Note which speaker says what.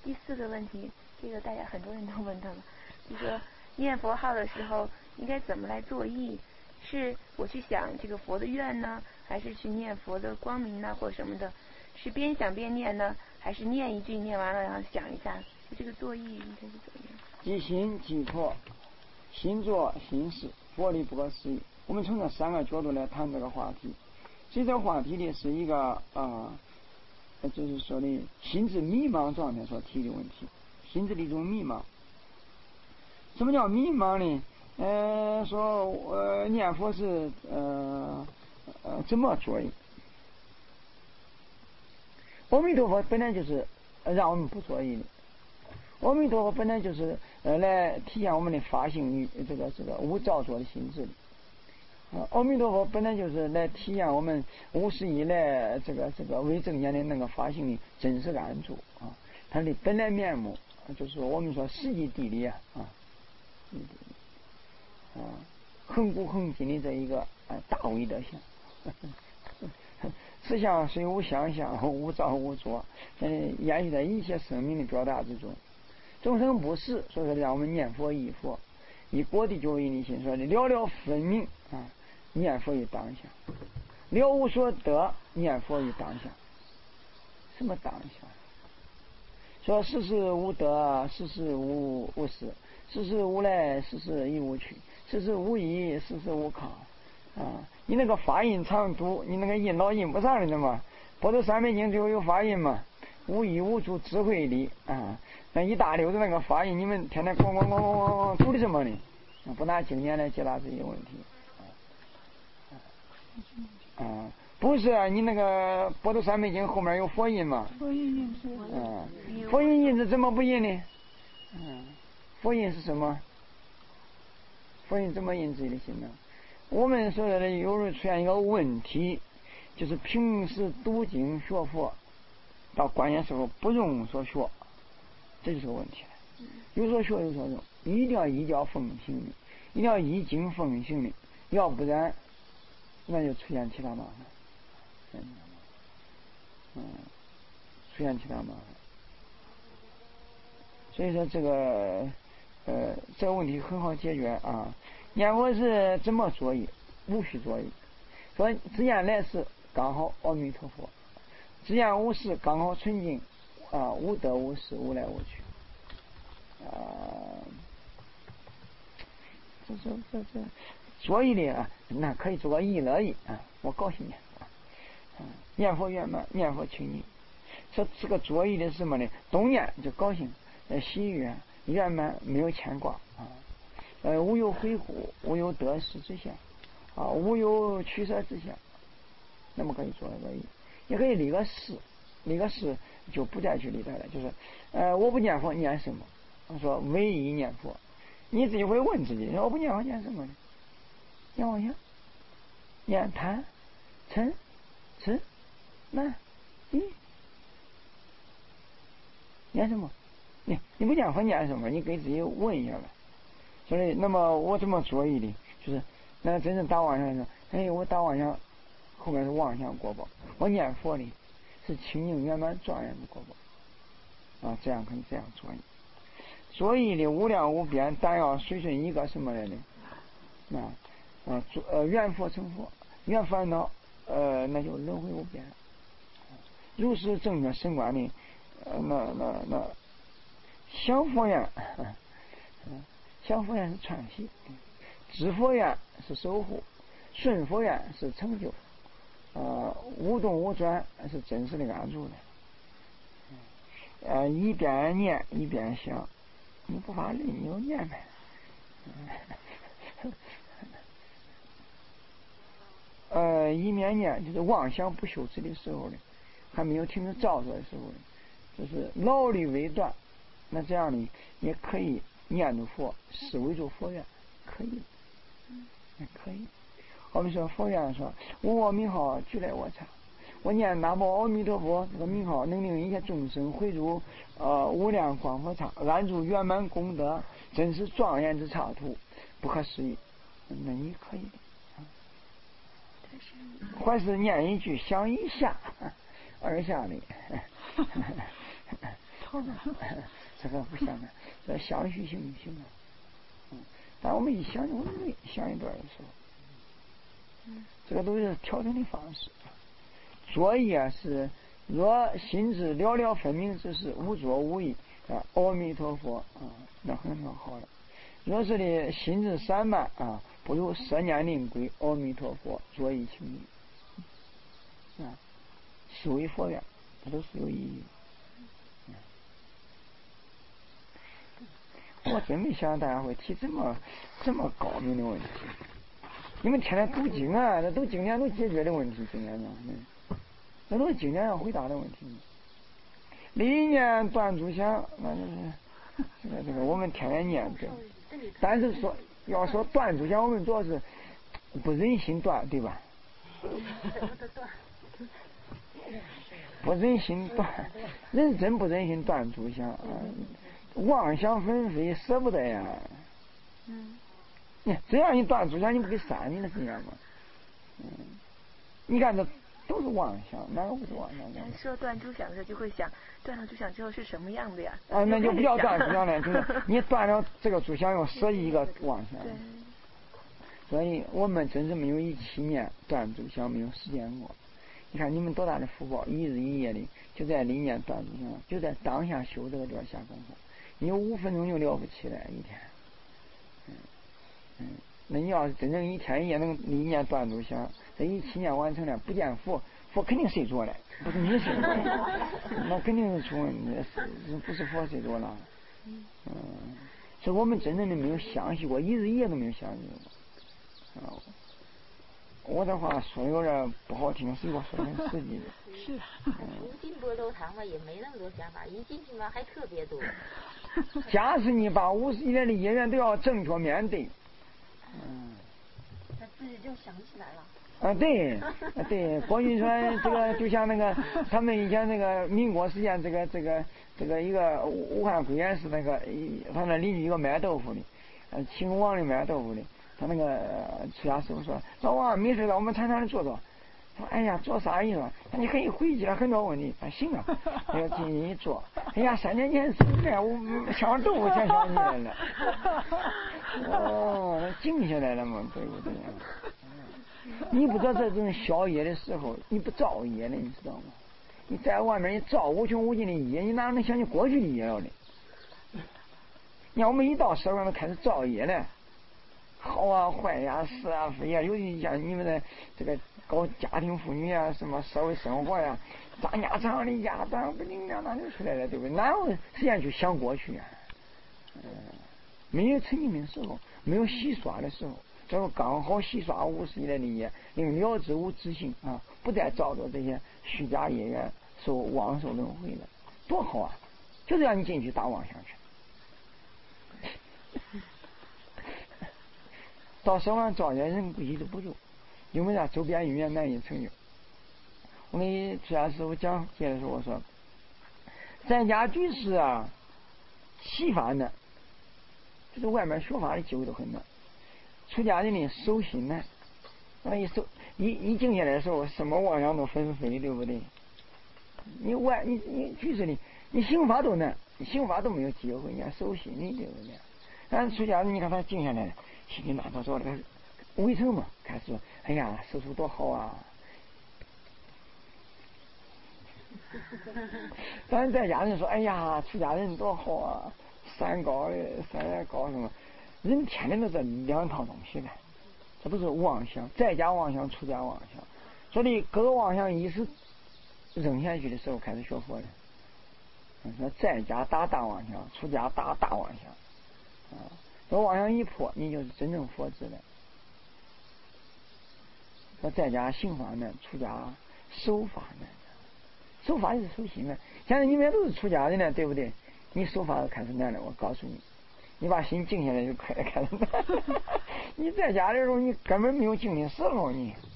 Speaker 1: 第4个问题，这个大家很多人都问到了，就说念佛号的时候应该怎么来作意？是我去想这个佛的愿呢，还是去念佛的光明呢，或什么的？是边想边念呢，还是念一句念完了然后想一下？就这个作意应该是怎么样？
Speaker 2: 即心即佛，心作心事，佛力不可思议。我们从这3个角度来谈这个话题。这个话题呢是一个就是说的心智迷茫状态所提的问题，心智的一种迷茫。什么叫迷茫呢？说念佛是怎么作意？阿弥陀佛本来就是让我们不作意的，阿弥陀佛本来就是来体现我们的发心与这个无造作的心智的。阿弥陀佛本来就是来体验我们无始以来这个为正言的那个发心的真实安住啊，它的本来面目就是我们说实际地理恒古恒今的这一个大为德相。此相虽无相相，无造无作，延续在一切生命的表达之中。众生不死，所以说让我们念佛忆佛，以果地就以你心说的了了分明啊，念佛于当下，了无所得，念佛于当下。什么当下？说世事无得，世事无失，世事无来，世事亦无去，世事无益，世事无康啊！你那个发音长度，你那个音老印不上来的嘛？佛陀三昧经最后有发音嘛？无益无助智慧力啊！那一大溜的那个发音，你们天天咣咣咣咣咣读的什么呢？不拿经典来解答这些问题啊！不是啊，你那个佛陀三昧经后面有佛音嘛？
Speaker 3: 佛音是
Speaker 2: 佛音印是怎么不印呢？佛音是什么？佛音怎么印自己的心呢？我们说的有时候出现一个问题，就是平时读经学佛，到关键时候不用所学，这就是个问题了。有所学有所用，一定要依教奉行的，一定要依经奉行的，要不然那就出现其他麻烦。出现其他麻烦。所以说这个问题很好解决啊。念佛是怎么作意？无需作意。说只言来世刚好阿弥陀佛，只言无事刚好纯净无得无失无来无去这作意的那可以做个意乐意我高兴念念佛圆满，念佛清净。说这个作意的是什么呢？动念就高兴，喜悦圆满，没有牵挂无有悔顾，无有得失之相无有取舍之相。那么可以做一个意，也可以立个誓，立个誓就不再去理他了。就是我不念佛念什么？我说唯一念佛。你自己会问自己，我不念佛念什么呢？念妄想，念贪嗔痴慢疑，念什么？你不念佛念什么？你给自己问一下吧。所以那么我怎么作意的？就是那真正打妄想的时候，我打妄想后面是妄想果报，我念佛的是清净圆满庄严的果报这样可以这样作意。作意的无量无边，但要随顺一个什么来的愿佛成佛，愿烦恼那就轮回无边。如是正确升观的那想佛愿想佛愿是传习，知佛愿是守护，顺佛愿是成就无动无转是真实的安住的一边念一边想，你不怕累你就念呗一面念就是妄想不休止的时候呢，还没有停止造作的时候呢，就是劳力未断，那这样呢也可以念着佛，视为着佛愿，可以也可以。我们说佛愿说我名号俱来我常，我念南无阿弥陀佛这个名号能令一切众生回入无量光佛刹，安住圆满功德，真是庄严之刹土，不可思议。那你可以或是念一句想一下二下里好的，这个不相干，这相续性就行了。但我们一想就累，想一段的时候，这个都是调整的方式。作意啊是，若心智了了分明之时，无作无忆啊，阿弥陀佛啊，那很好了。若是的心智散漫啊，不如摄念灵归，阿弥陀佛，作意清净啊，是为佛缘，这都是有意义。我真没想到大家会提这么高明的问题。你们天天读经啊，那都经典都解决的问题，经典上，那都是经典上回答的问题。理念断诸相，那就是这个我们天天念着。但是说要说断诸相，我们主要是不忍心断，对吧？不忍心断，人真不忍心断诸相啊。妄想纷飞，舍不得呀。只要你断诸相，你不给删，你能怎样吗？你看这都是妄想，哪个不是妄想？
Speaker 1: 说断诸想的时候，就会想断了诸想之后是什么样的呀？
Speaker 2: 那就不叫断诸想了，就是你断了这个诸想，又舍弃一个妄想。所以我们真是没有17年断诸想，没有实践过。你看你们多大的福报，一日一夜的就在理念断诸想，就在当下修这个地儿下功夫。你有5分钟就了不起了，一天。那你要是真正一天一夜能理念断诸想，这17年完成了，不见佛肯定睡着了，不是你睡着了，那肯定是出问题，不是佛睡着了。所以我们真正的没有相信过，一日一夜都没有相信过。我这话说有点不好听，是我说的很实际的。
Speaker 3: 是。进波州堂嘛，也没那么多想法，一进去嘛还特别多。
Speaker 2: 假使你把50年的业缘都要正确面对，
Speaker 3: 他自己就想起来了。
Speaker 2: 对，郭云说这个就像那个他们以前那个民国时间这个一个武汉归元寺那个他那邻居一个卖豆腐的，秦王的卖豆腐的，他那个出家师傅说老王没事了，我们常常的坐坐。说哎呀，做啥意思？你可以回击了很多问题。行啊，要进去一坐。哎呀，3年前是这样，我想豆腐才想起来了。静下来了嘛，对不对？你不知道这种消业的时候，你不造业了，你知道吗？你在外面你造无穷无尽的业，你哪能想起过去的业了呢？你看我们一到社会上都开始造业了，好啊坏呀是啊非呀，尤其像你们的这个搞家庭妇女啊，什么社会生活呀，张家长的呀，当然不灵两哪就出来了，对不对？哪有时间去想过去啊？没有沉浸的时候，没有洗刷的时候，这个刚好洗刷50亿的利益，令了知无知性啊，不再造作这些虚假业缘，受妄受轮回了，多好啊！就是让你进去打妄想去。到社会上造业人估计都不住，因为啥？周边语言难以成就。我给出家师傅讲解的时候，我说，在家居士啊，稀饭的，就是外面学法的机会都很难。出家人呢，守心呢，一静下来的时候，什么妄想都纷飞，对不对？你居士呢，你行法都难，你行法都没有机会，你要守心呢，对不对？但是出家人，你看他静下来了。心里哪着着那个围城嘛，开始说哎呀手术多好啊。但是在家人说哎呀出家人多好啊，山高什么，人天天都这2套东西的，这都是妄想，在家妄想出家妄想，所以各个妄想一时扔下去的时候开始学佛了。说在家打大妄想，出家打大妄想啊。这妄想一破，你就是真正佛智了。说在家行法呢，出家守法呢，守法就是守心呢。现在你们都是出家人了，对不对？你守法开始难了，我告诉你，你把心静下来就开始难。你在家的时候，你根本没有静的时候，你